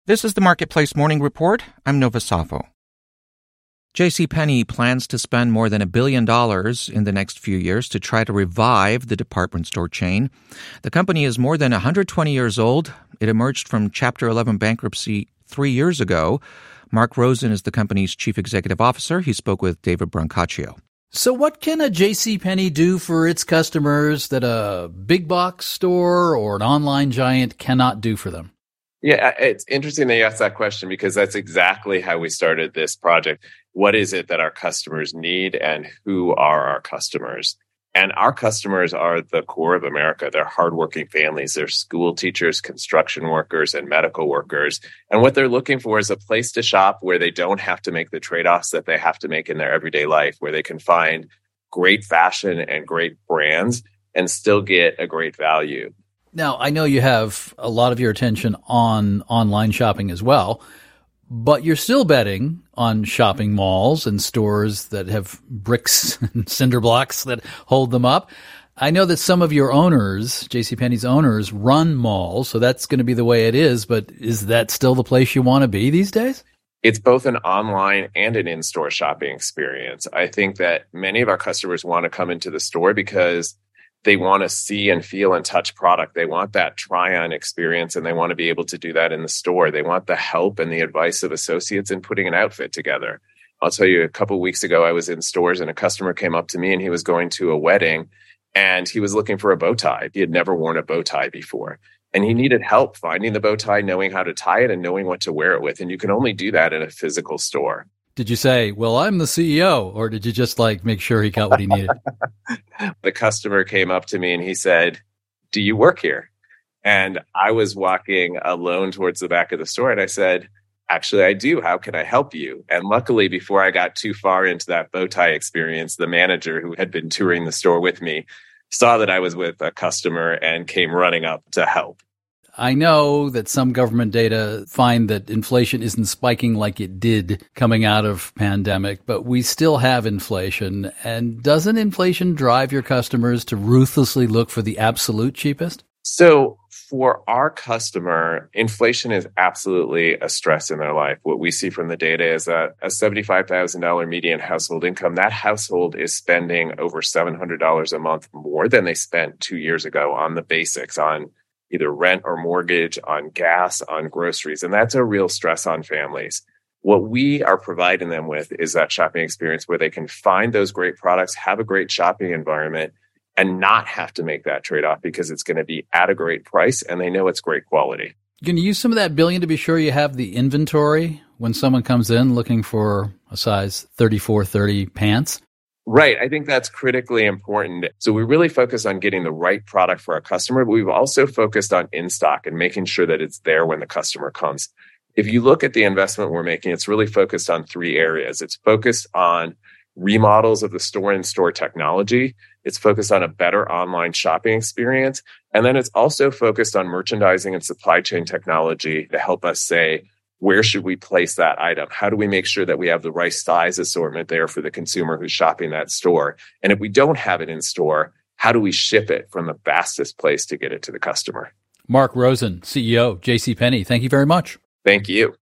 This is the Marketplace Morning Report. I'm Nova Safo. JCPenney plans to spend more than $1 billion in the next few years to try to revive the department store chain. The company is more than 120 years old. It emerged from Chapter 11 bankruptcy 3 years ago. Mark Rosen is the company's chief executive officer. He spoke with David Brancaccio. So what can a JCPenney do for its customers that a big box store or an online giant cannot do for them? Yeah, it's interesting that you asked that question because that's exactly how we started this project. What is it that our customers need and who are our customers? And our customers are the core of America. They're hardworking families. They're school teachers, construction workers, and medical workers. And what they're looking for is a place to shop where they don't have to make the trade-offs that they have to make in their everyday life, where they can find great fashion and great brands and still get a great value. Now, I know you have a lot of your attention on online shopping as well, but you're still betting on shopping malls and stores that have bricks and cinder blocks that hold them up. I know that some of your owners, JCPenney's owners, run malls, so that's going to be the way it is, but is that still the place you want to be these days? It's both an online and an in-store shopping experience. I think that many of our customers want to come into the store because they want to see and feel and touch product. They want that try-on experience, and they want to be able to do that in the store. They want the help and the advice of associates in putting an outfit together. I'll tell you, a couple of weeks ago, I was in stores and a customer came up to me and he was going to a wedding and he was looking for a bow tie. He had never worn a bow tie before. And he needed help finding the bow tie, knowing how to tie it, and knowing what to wear it with. And you can only do that in a physical store. Did you say, well, I'm the CEO, or did you just make sure he got what he needed? The customer came up to me and he said, do you work here? And I was walking alone towards the back of the store. And I said, actually, I do. How can I help you? And luckily, before I got too far into that bow tie experience, the manager who had been touring the store with me saw that I was with a customer and came running up to help. I know that some government data find that inflation isn't spiking like it did coming out of pandemic, but we still have inflation. And doesn't inflation drive your customers to ruthlessly look for the absolute cheapest? So for our customer, inflation is absolutely a stress in their life. What we see from the data is that a $75,000 median household income, that household is spending over $700 a month more than they spent 2 years ago on the basics, on either rent or mortgage, on gas, on groceries. And that's a real stress on families. What we are providing them with is that shopping experience where they can find those great products, have a great shopping environment, and not have to make that trade-off because it's going to be at a great price and they know it's great quality. You can use some of that $1 billion to be sure you have the inventory when someone comes in looking for a size 34-30 pants. Right. I think that's critically important. So we really focus on getting the right product for our customer, but we've also focused on in-stock and making sure that it's there when the customer comes. If you look at the investment we're making, it's really focused on 3 areas. It's focused on remodels of the store-in-store technology. It's focused on a better online shopping experience. And then it's also focused on merchandising and supply chain technology to help us say, where should we place that item? How do we make sure that we have the right size assortment there for the consumer who's shopping that store? And if we don't have it in store, how do we ship it from the fastest place to get it to the customer? Mark Rosen, CEO, JCPenney, thank you very much. Thank you.